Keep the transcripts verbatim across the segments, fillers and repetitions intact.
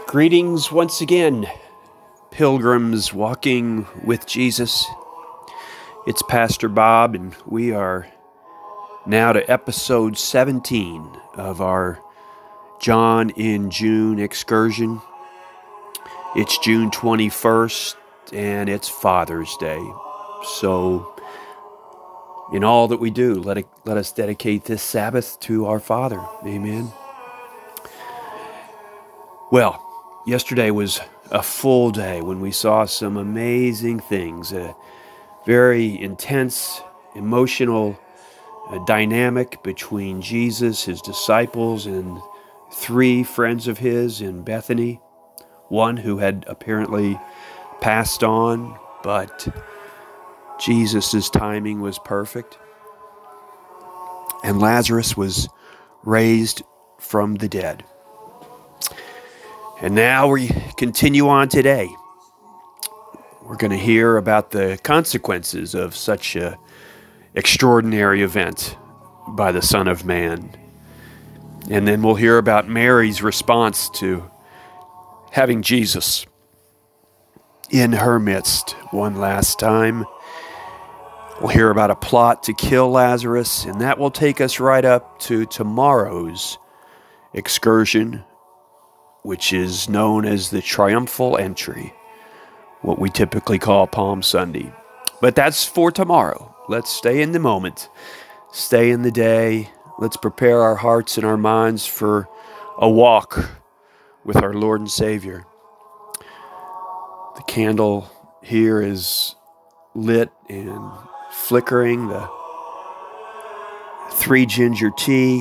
Greetings once again, pilgrims walking with Jesus. It's Pastor Bob, and we are now to episode seventeen of our John in June excursion. It's June twenty-first, and it's Father's Day. So, in all that we do, let it, let us dedicate this Sabbath to our Father. Amen. Well, yesterday was a full day when we saw some amazing things, a very intense, emotional uh, dynamic between Jesus, his disciples, and three friends of his in Bethany. One who had apparently passed on, but Jesus' timing was perfect. And Lazarus was raised from the dead. And now we continue on today. We're going to hear about the consequences of such an extraordinary event by the Son of Man. And then we'll hear about Mary's response to having Jesus in her midst one last time. We'll hear about a plot to kill Lazarus, and that will take us right up to tomorrow's excursion, which is known as the Triumphal Entry, what we typically call Palm Sunday. But that's for tomorrow. Let's stay in the moment, stay in the day. Let's prepare our hearts and our minds for a walk with our Lord and Savior. The candle here is lit and flickering. The three ginger tea.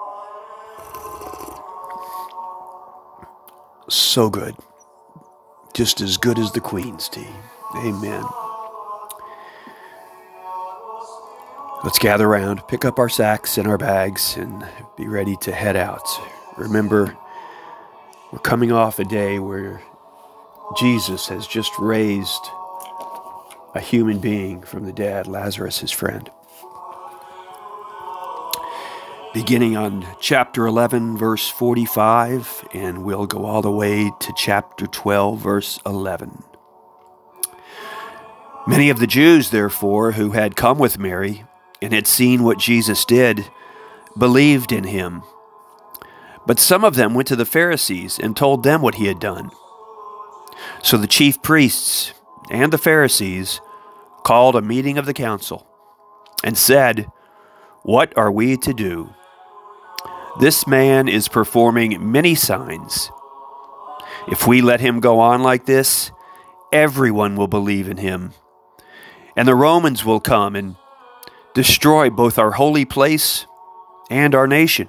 So good. Just as good as the Queen's tea. Amen. Let's gather around, pick up our sacks and our bags, and be ready to head out. Remember, we're coming off a day where Jesus has just raised a human being from the dead, Lazarus, his friend. Beginning on chapter eleven, verse forty-five, and we'll go all the way to chapter twelve, verse eleven. Many of the Jews, therefore, who had come with Mary and had seen what Jesus did, believed in him. But some of them went to the Pharisees and told them what he had done. So the chief priests and the Pharisees called a meeting of the council and said, "What are we to do? This man is performing many signs. If we let him go on like this, everyone will believe in him. And the Romans will come and destroy both our holy place and our nation."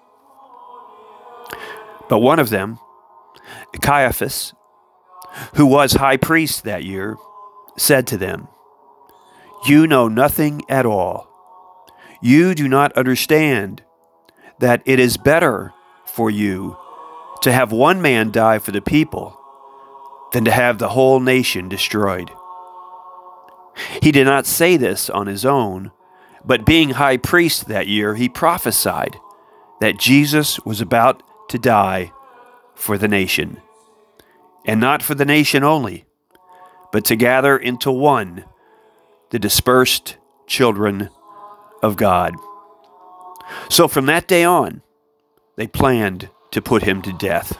But one of them, Caiaphas, who was high priest that year, said to them, "You know nothing at all. You do not understand that it is better for you to have one man die for the people than to have the whole nation destroyed." He did not say this on his own, but being high priest that year, he prophesied that Jesus was about to die for the nation, and not for the nation only, but to gather into one the dispersed children of God. So from that day on, they planned to put him to death.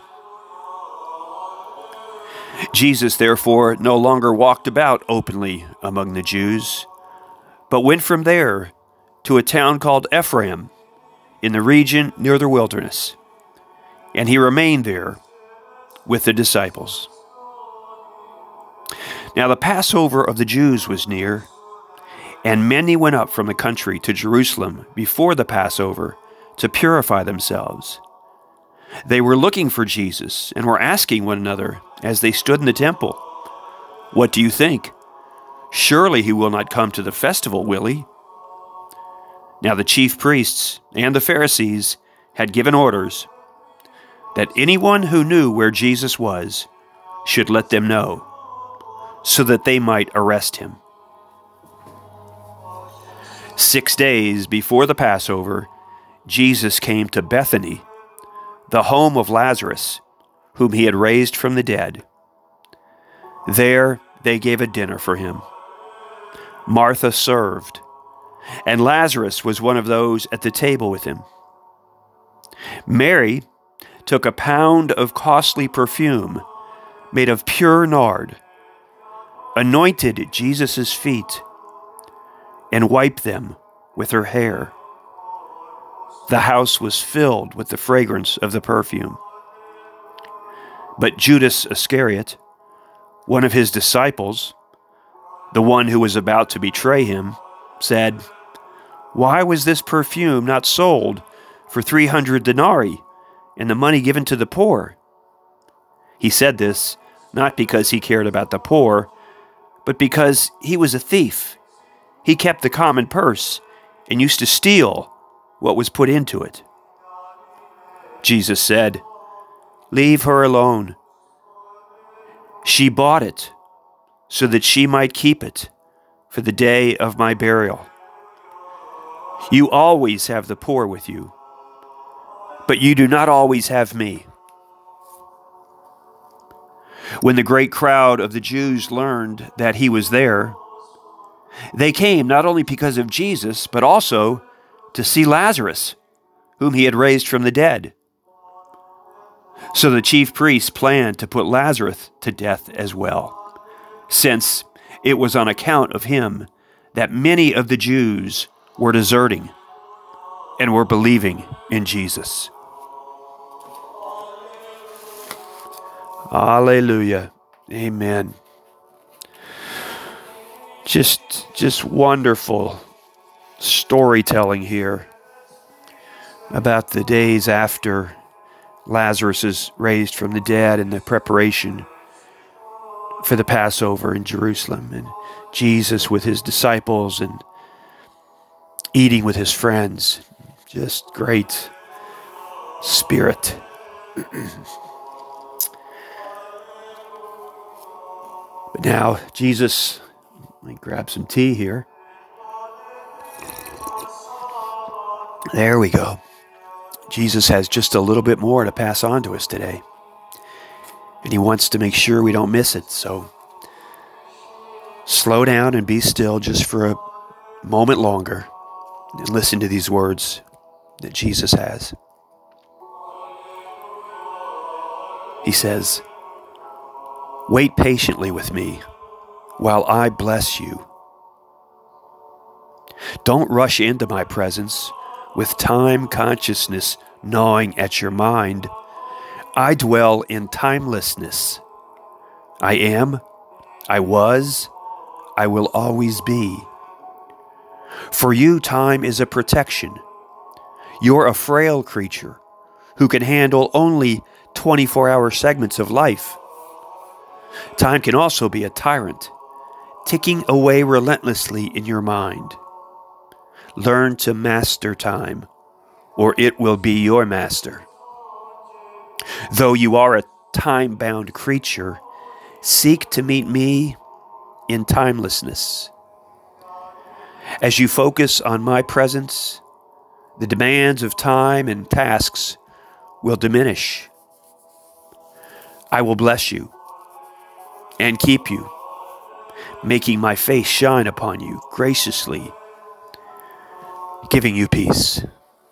Jesus, therefore, no longer walked about openly among the Jews, but went from there to a town called Ephraim, in the region near the wilderness, and he remained there with the disciples. Now the Passover of the Jews was near, and many went up from the country to Jerusalem before the Passover to purify themselves. They were looking for Jesus and were asking one another as they stood in the temple, "What do you think? Surely he will not come to the festival, will he?" Now the chief priests and the Pharisees had given orders that anyone who knew where Jesus was should let them know, so that they might arrest him. Six days before the Passover, Jesus came to Bethany, the home of Lazarus, whom he had raised from the dead. There they gave a dinner for him. Martha served, and Lazarus was one of those at the table with him. Mary took a pound of costly perfume made of pure nard, anointed Jesus' feet, and wiped them with her hair. The house was filled with the fragrance of the perfume. But Judas Iscariot, one of his disciples, the one who was about to betray him, said, "Why was this perfume not sold for three hundred denarii and the money given to the poor?" He said this not because he cared about the poor, but because he was a thief. He kept the common purse and used to steal what was put into it. Jesus said, "Leave her alone. She bought it so that she might keep it for the day of my burial. You always have the poor with you, but you do not always have me." When the great crowd of the Jews learned that he was there, they came not only because of Jesus, but also to see Lazarus, whom he had raised from the dead. So the chief priests planned to put Lazarus to death as well, since it was on account of him that many of the Jews were deserting and were believing in Jesus. Hallelujah. Amen. Just, just wonderful storytelling here about the days after Lazarus is raised from the dead and the preparation for the Passover in Jerusalem, and Jesus with his disciples and eating with his friends. Just great spirit. But now Jesus, let me grab some tea here. There we go. Jesus has just a little bit more to pass on to us today. And he wants to make sure we don't miss it. So slow down and be still just for a moment longer and listen to these words that Jesus has. He says, "Wait patiently with me while I bless you. Don't rush into my presence with time consciousness gnawing at your mind. I dwell in timelessness. I am, I was, I will always be. For you, time is a protection. You're a frail creature who can handle only twenty-four hour segments of life. Time can also be a tyrant, ticking away relentlessly in your mind. Learn to master time, or it will be your master. Though you are a time-bound creature, seek to meet me in timelessness. As you focus on my presence, the demands of time and tasks will diminish. I will bless you and keep you, making my face shine upon you graciously, giving you peace."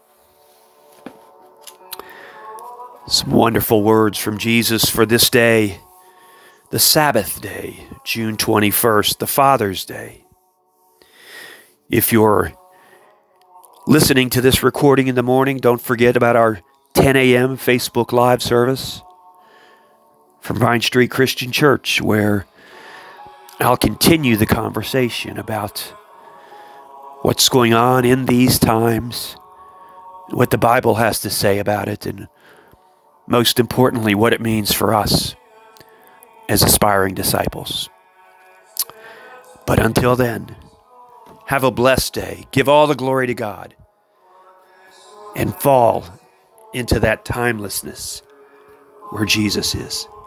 Some wonderful words from Jesus for this day, the Sabbath day, June twenty-first, the Father's Day. If you're listening to this recording in the morning, don't forget about our ten a.m. Facebook Live service from Vine Street Christian Church, where I'll continue the conversation about what's going on in these times, what the Bible has to say about it, and most importantly, what it means for us as aspiring disciples. But until then, have a blessed day. Give all the glory to God and fall into that timelessness where Jesus is.